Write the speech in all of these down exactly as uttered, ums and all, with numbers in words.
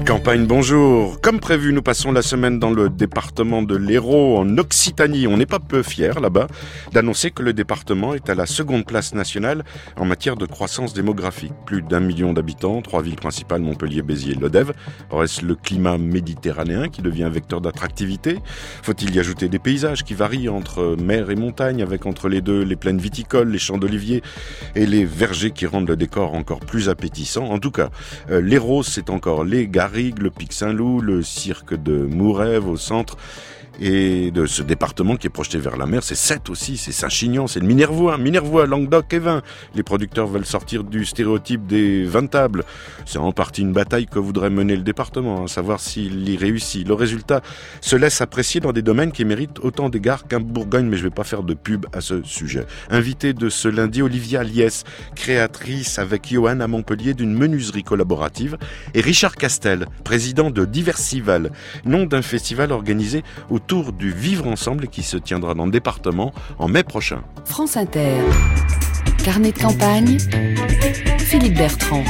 de campagne, bonjour. Comme prévu, nous passons la semaine dans le département de l'Hérault, en Occitanie. On n'est pas peu fiers, là-bas, d'annoncer que le département est à la seconde place nationale en matière de croissance démographique. Plus d'un million d'habitants, trois villes principales, Montpellier, Béziers et Lodève. Reste le climat méditerranéen qui devient un vecteur d'attractivité. Faut-il y ajouter des paysages qui varient entre mer et montagne, avec entre les deux les plaines viticoles, les champs d'oliviers et les vergers qui rendent le décor encore plus appétissant. En tout cas, euh, l'Hérault, c'est encore les Garrigues, le Pic Saint-Loup, le cirque de Mourève au centre. Et de ce département qui est projeté vers la mer, c'est Sète aussi, c'est Saint-Chinian, c'est le Minervois, Minervois, Languedoc et Vin. Les producteurs veulent sortir du stéréotype des vins tables. C'est en partie une bataille que voudrait mener le département, à savoir s'il y réussit. Le résultat se laisse apprécier dans des domaines qui méritent autant d'égards qu'un Bourgogne, mais je ne vais pas faire de pub à ce sujet. Invité de ce lundi, Olivia Liès, créatrice avec Johan à Montpellier d'une menuiserie collaborative, et Richard Castel, président de Diversival, nom d'un festival organisé au autour du Vivre Ensemble qui se tiendra dans le département en mai prochain. France Inter. Carnet de campagne. Philippe Bertrand.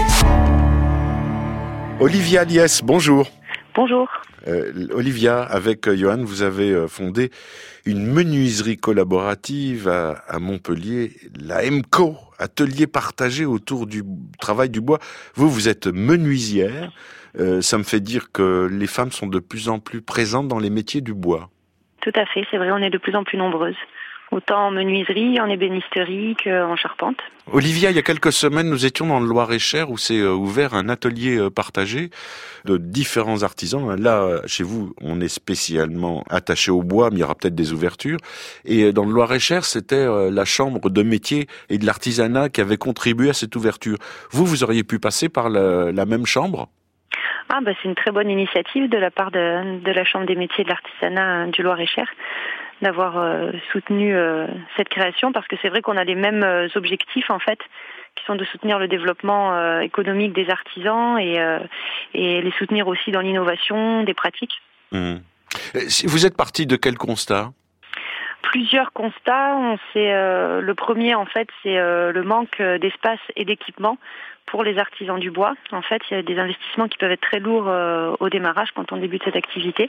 Olivia Liès, bonjour. Bonjour. Euh, Olivia, avec euh, Johan, vous avez euh, fondé une menuiserie collaborative à, à Montpellier, la M C O, atelier partagé autour du travail du bois. Vous, vous êtes menuisière. Euh, ça me fait dire que les femmes sont de plus en plus présentes dans les métiers du bois. Tout à fait, c'est vrai, on est de plus en plus nombreuses. Autant en menuiserie, en ébénisterie qu'en charpente. Olivia, il y a quelques semaines, nous étions dans le Loir-et-Cher où s'est ouvert un atelier partagé de différents artisans. Là, chez vous, on est spécialement attaché au bois, mais il y aura peut-être des ouvertures. Et dans le Loir-et-Cher, c'était la chambre de métier et de l'artisanat qui avait contribué à cette ouverture. Vous, vous auriez pu passer par la, la même chambre ? Ah bah c'est une très bonne initiative de la part de, de la Chambre des métiers et de l'artisanat du Loir-et-Cher d'avoir euh, soutenu euh, cette création, parce que c'est vrai qu'on a les mêmes euh, objectifs en fait, qui sont de soutenir le développement euh, économique des artisans et, euh, et les soutenir aussi dans l'innovation des pratiques. Mmh. Vous êtes parti de quel constat ? Plusieurs constats. On sait, euh, le premier en fait, c'est euh, le manque d'espace et d'équipement pour les artisans du bois. En fait, il y a des investissements qui peuvent être très lourds euh, au démarrage quand on débute cette activité.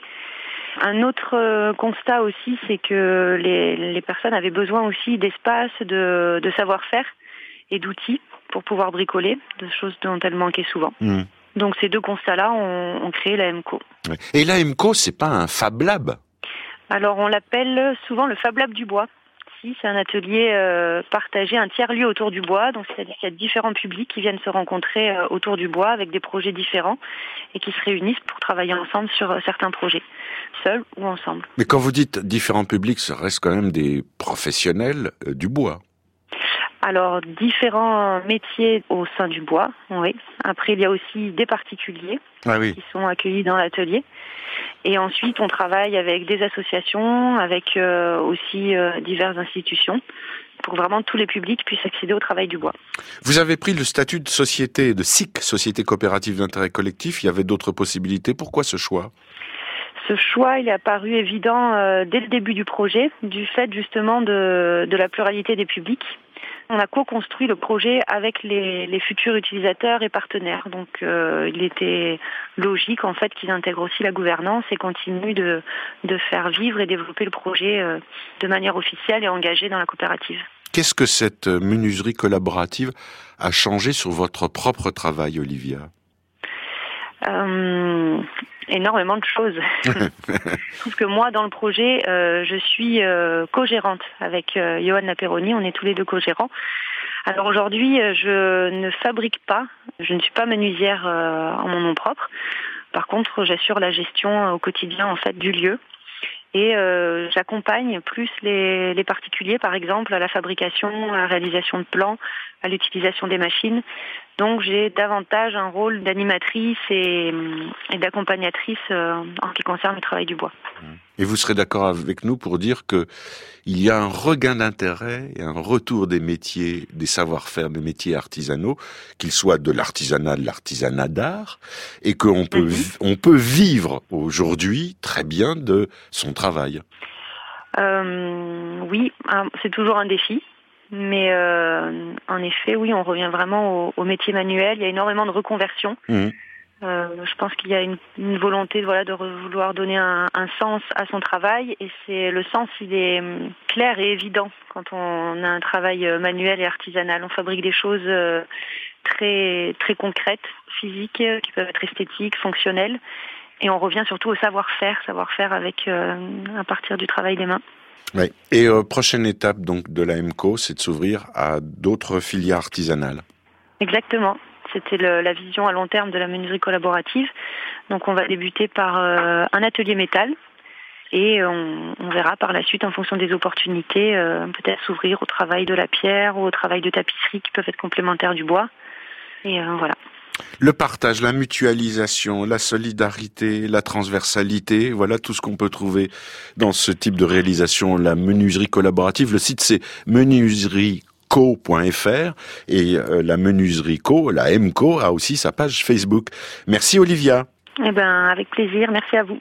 Un autre euh, constat aussi, c'est que les, les personnes avaient besoin aussi d'espace, de, de savoir-faire et d'outils pour pouvoir bricoler, des choses dont elles manquaient souvent. Mmh. Donc ces deux constats-là ont, ont créé la M C O. Et la M C O, c'est pas un Fab Lab ? Alors on l'appelle souvent le Fab Lab du bois. C'est un atelier euh, partagé, un tiers-lieu autour du bois. Donc, c'est-à-dire qu'il y a différents publics qui viennent se rencontrer euh, autour du bois avec des projets différents et qui se réunissent pour travailler ensemble sur euh, certains projets, seuls ou ensemble. Mais quand vous dites différents publics, ça reste quand même des professionnels euh, du bois. Alors, différents métiers au sein du bois, oui. Après, il y a aussi des particuliers ah oui. qui sont accueillis dans l'atelier. Et ensuite, on travaille avec des associations, avec euh, aussi euh, diverses institutions, pour vraiment tous les publics puissent accéder au travail du bois. Vous avez pris le statut de société, de S I C, Société Coopérative d'Intérêt Collectif. Il y avait d'autres possibilités. Pourquoi ce choix ? Ce choix, il est apparu évident euh, dès le début du projet, du fait justement de, de la pluralité des publics. On a co-construit le projet avec les, les futurs utilisateurs et partenaires. Donc, euh, il était logique en fait qu'ils intègrent aussi la gouvernance et continuent de, de faire vivre et développer le projet euh, de manière officielle et engagée dans la coopérative. Qu'est-ce que cette menuiserie collaborative a changé sur votre propre travail, Olivia ? euh, Énormément de choses. Je trouve que moi, dans le projet, euh, je suis euh, co-gérante avec euh, Johan Naperoni. On est tous les deux co-gérants. Alors aujourd'hui, je ne fabrique pas. Je ne suis pas menuisière euh, en mon nom propre. Par contre, j'assure la gestion au quotidien en fait du lieu. Et euh, j'accompagne plus les, les particuliers, par exemple, à la fabrication, à la réalisation de plans, à l'utilisation des machines. Donc j'ai davantage un rôle d'animatrice et, et d'accompagnatrice euh, en ce qui concerne le travail du bois. Et vous serez d'accord avec nous pour dire que il y a un regain d'intérêt et un retour des métiers, des savoir-faire, des métiers artisanaux, qu'ils soient de l'artisanat, de l'artisanat d'art, et qu'on peut, mm-hmm. on peut vivre aujourd'hui très bien de son travail. Euh, oui, c'est toujours un défi. Mais euh, en effet, oui, on revient vraiment au, au métier manuel. Il y a énormément de reconversions. Mmh. Euh, je pense qu'il y a une, une volonté voilà, de vouloir donner un, un sens à son travail, et c'est le sens, il est clair et évident quand on a un travail manuel et artisanal. On fabrique des choses très, très concrètes, physiques, qui peuvent être esthétiques, fonctionnelles, et on revient surtout au savoir-faire, savoir-faire avec, euh, à partir du travail des mains. Oui. Et euh, prochaine étape donc de la EMCO, c'est de s'ouvrir à d'autres filières artisanales. Exactement. C'était le, la vision à long terme de la menuiserie collaborative. Donc on va débuter par euh, un atelier métal et on, on verra par la suite, en fonction des opportunités, euh, peut-être s'ouvrir au travail de la pierre ou au travail de tapisserie qui peuvent être complémentaires du bois. Et euh, voilà. Le partage, la mutualisation, la solidarité, la transversalité, voilà tout ce qu'on peut trouver dans ce type de réalisation, la menuiserie collaborative. Le site, c'est menuiserie co point f r et euh, la menuiserie Co, la EMCO, a aussi sa page Facebook. Merci Olivia. Eh ben, avec plaisir, merci à vous.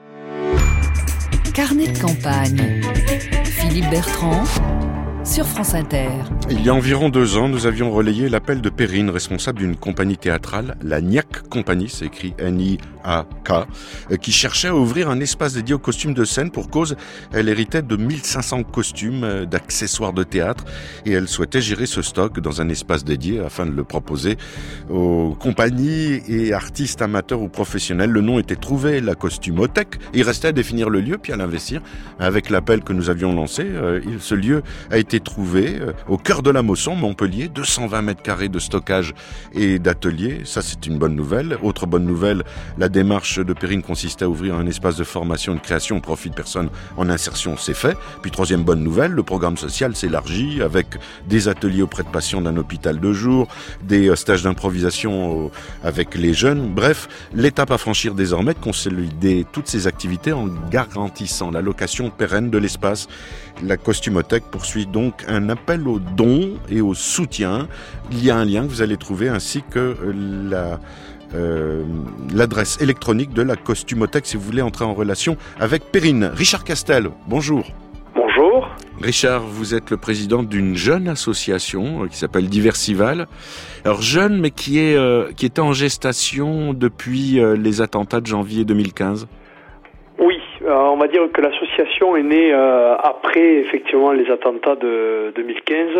Carnet de campagne. Philippe Bertrand. Sur France Inter. Il y a environ deux ans, nous avions relayé l'appel de Perrine, responsable d'une compagnie théâtrale, la N I A C Compagnie, c'est écrit N I A K, qui cherchait à ouvrir un espace dédié aux costumes de scène. Pour cause, elle héritait de mille cinq cents costumes, d'accessoires de théâtre, et elle souhaitait gérer ce stock dans un espace dédié afin de le proposer aux compagnies et artistes amateurs ou professionnels. Le nom était trouvé, la Costumothèque. Il restait à définir le lieu, puis à l'investir. Avec l'appel que nous avions lancé, ce lieu a été trouvé au cœur de la Mosson, Montpellier, deux cent vingt mètres carrés de stockage et d'atelier. Ça, c'est une bonne nouvelle. Autre bonne nouvelle, la démarche de Perrine consistait à ouvrir un espace de formation et de création au profit de personnes en insertion, c'est fait. Puis troisième bonne nouvelle, le programme social s'élargit avec des ateliers auprès de patients d'un hôpital de jour, des stages d'improvisation avec les jeunes. Bref, l'étape à franchir désormais, de consolider toutes ces activités en garantissant la location pérenne de l'espace. La Costumothèque poursuit donc un appel aux dons et au soutien. Il y a un lien que vous allez trouver, ainsi que la, euh, l'adresse électronique de la Costumothèque si vous voulez entrer en relation avec Perrine. Richard Castel, bonjour. Bonjour. Richard, vous êtes le président d'une jeune association qui s'appelle Diversival. Alors jeune, mais qui est euh, qui était en gestation depuis euh, les attentats de janvier deux mille quinze. Oui, euh, on va dire que l'association est née euh, après effectivement les attentats de deux mille quinze,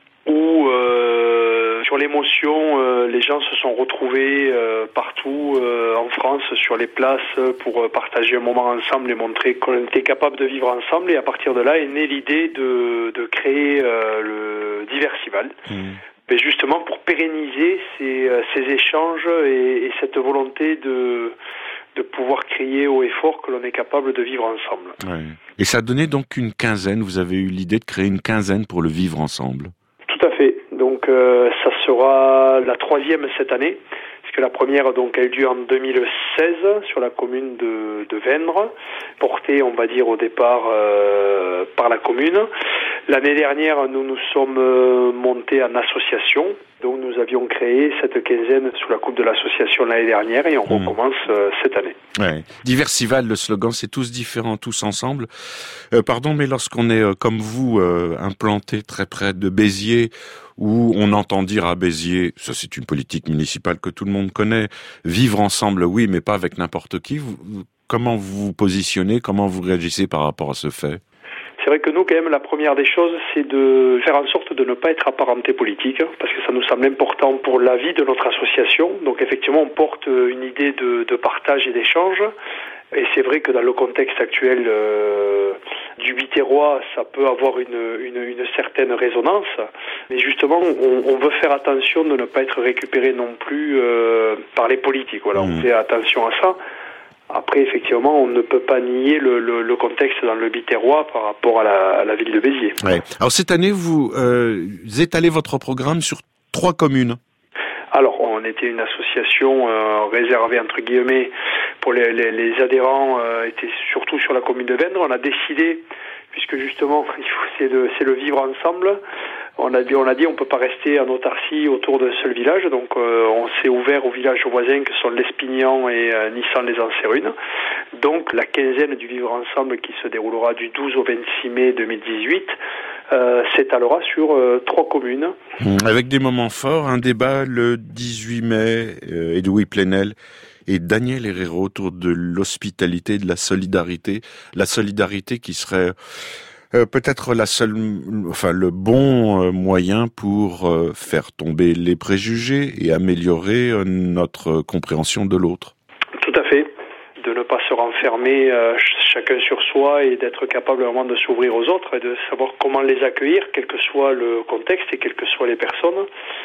où euh, sur l'émotion, euh, les gens se sont retrouvés euh, partout euh, en France, sur les places, pour partager un moment ensemble et montrer qu'on était capable de vivre ensemble. Et à partir de là est née l'idée de, de créer euh, le Diversival. Mmh. Mais justement pour pérenniser ces, ces échanges et, et cette volonté de de pouvoir crier haut et fort que l'on est capable de vivre ensemble. Ouais. Et ça a donné donc une quinzaine, vous avez eu l'idée de créer une quinzaine pour le vivre ensemble. Tout à fait. Donc euh, ça sera la troisième cette année, puisque la première donc a eu lieu en deux mille seize sur la commune de, de Vendre, portée on va dire au départ euh, par la commune. L'année dernière, nous nous sommes euh, montés en association, donc nous avions créé cette quinzaine sous la coupe de l'association l'année dernière et on mmh. recommence euh, cette année. Ouais. Diversival, le slogan, c'est tous différents, tous ensemble. Euh, pardon, mais lorsqu'on est euh, comme vous, euh, implanté très près de Béziers, où on entend dire à Béziers, ça c'est une politique municipale que tout le monde connaît, vivre ensemble, oui, mais pas avec n'importe qui. Vous, vous, comment vous vous positionnez, comment vous réagissez par rapport à ce fait ? C'est vrai que nous, quand même, la première des choses, c'est de faire en sorte de ne pas être apparenté politique, parce que ça nous semble important pour la vie de notre association. Donc effectivement, on porte une idée de, de partage et d'échange. Et c'est vrai que dans le contexte actuel euh, du Biterrois, ça peut avoir une, une, une certaine résonance. Mais justement, on, on veut faire attention de ne pas être récupéré non plus euh, par les politiques. Voilà, mmh. On fait attention à ça. Après, effectivement, on ne peut pas nier le, le, le contexte dans le Biterrois par rapport à la, à la ville de Béziers. Ouais. Alors cette année, vous euh, étalez votre programme sur trois communes. Alors, on était une association euh, réservée, entre guillemets, pour les, les, les adhérents, euh, était surtout sur la commune de Vendre. On a décidé, puisque justement, il faut, c'est, le, c'est le vivre ensemble, on a dit on a dit on peut pas rester en autarcie autour d'un seul village, donc euh, on s'est ouvert aux villages voisins que sont l'Espignan et euh, Nissan-les-Ansérunes. Donc la quinzaine du vivre ensemble qui se déroulera du douze au vingt-six mai deux mille dix-huit euh, s'étalera sur euh, trois communes. Avec des moments forts, un débat le dix-huit mai, euh, Edoui Plenel et Daniel Herrero autour de l'hospitalité, de la solidarité, la solidarité qui serait euh, peut-être la seule, enfin le bon euh, moyen pour euh, faire tomber les préjugés et améliorer euh, notre compréhension de l'autre. Tout à fait. De ne pas se renfermer euh, chacun sur soi et d'être capable vraiment de s'ouvrir aux autres et de savoir comment les accueillir, quel que soit le contexte et quelles que soient les personnes.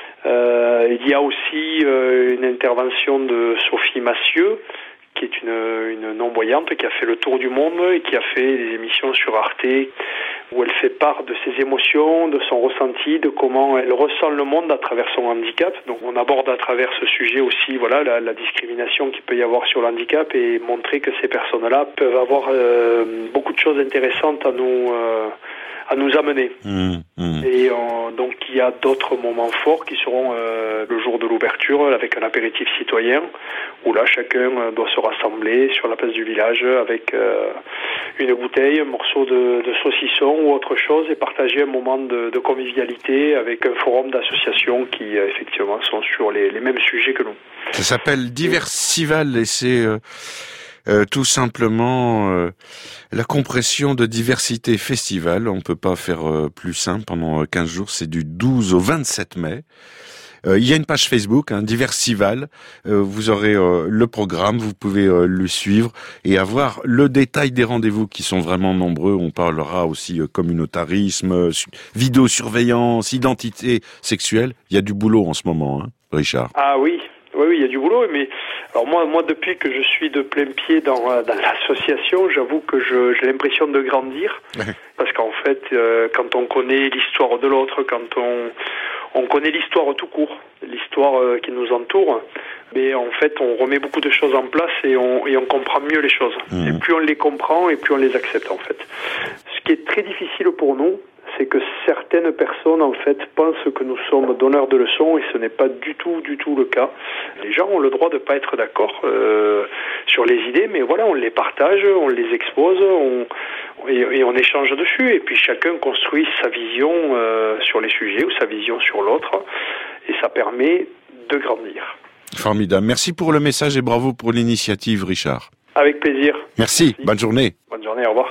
Euh, il y a aussi euh, une intervention de Sophie Massieu, qui est une, une non-voyante qui a fait le tour du monde et qui a fait des émissions sur Arte où elle fait part de ses émotions, de son ressenti, de comment elle ressent le monde à travers son handicap. Donc on aborde à travers ce sujet aussi voilà la, la discrimination qu'il peut y avoir sur le handicap et montrer que ces personnes-là peuvent avoir euh, beaucoup de choses intéressantes à nous euh, à nous amener. Mmh, mmh. Et euh, donc il y a d'autres moments forts qui seront euh, le jour de l'ouverture avec un apéritif citoyen où là chacun doit se rassembler sur la place du village avec euh, une bouteille, un morceau de, de saucisson ou autre chose et partager un moment de, de convivialité avec un forum d'associations qui euh, effectivement sont sur les, les mêmes sujets que nous. Ça s'appelle Diversival et c'est euh... Euh, tout simplement euh, la compression de Diversité Festival. On peut pas faire euh, plus simple pendant quinze jours. C'est du douze au vingt-sept mai. Euh, il y a une page Facebook, hein, Diversival. Euh, vous aurez euh, le programme, vous pouvez euh, le suivre et avoir le détail des rendez-vous qui sont vraiment nombreux. On parlera aussi euh, communautarisme, euh, vidéosurveillance, identité sexuelle. Il y a du boulot en ce moment, hein, Richard. Ah oui. Oui, oui, il y a du boulot, mais alors moi, moi, depuis que je suis de plein pied dans, dans l'association, j'avoue que je, j'ai l'impression de grandir, parce qu'en fait, euh, quand on connaît l'histoire de l'autre, quand on, on connaît l'histoire tout court, l'histoire euh, qui nous entoure, mais en fait, on remet beaucoup de choses en place et on, et on comprend mieux les choses. Mmh. Et plus on les comprend, et plus on les accepte, en fait. Ce qui est très difficile pour nous, c'est que certaines personnes, en fait, pensent que nous sommes donneurs de leçons et ce n'est pas du tout, du tout le cas. Les gens ont le droit de ne pas être d'accord euh, sur les idées, mais voilà, on les partage, on les expose, on, et, et on échange dessus. Et puis chacun construit sa vision euh, sur les sujets ou sa vision sur l'autre et ça permet de grandir. Formidable. Merci pour le message et bravo pour l'initiative, Richard. Avec plaisir. Merci. Merci. Bonne journée. Bonne journée, au revoir.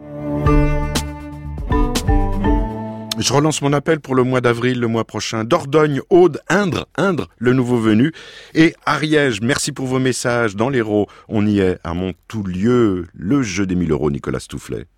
Je relance mon appel pour le mois d'avril, le mois prochain. Dordogne, Aude, Indre, Indre, le nouveau venu. Et Ariège, merci pour vos messages. Dans l'Hérault, on y est à Montoulieu, le jeu des mille euros, Nicolas Stoufflet.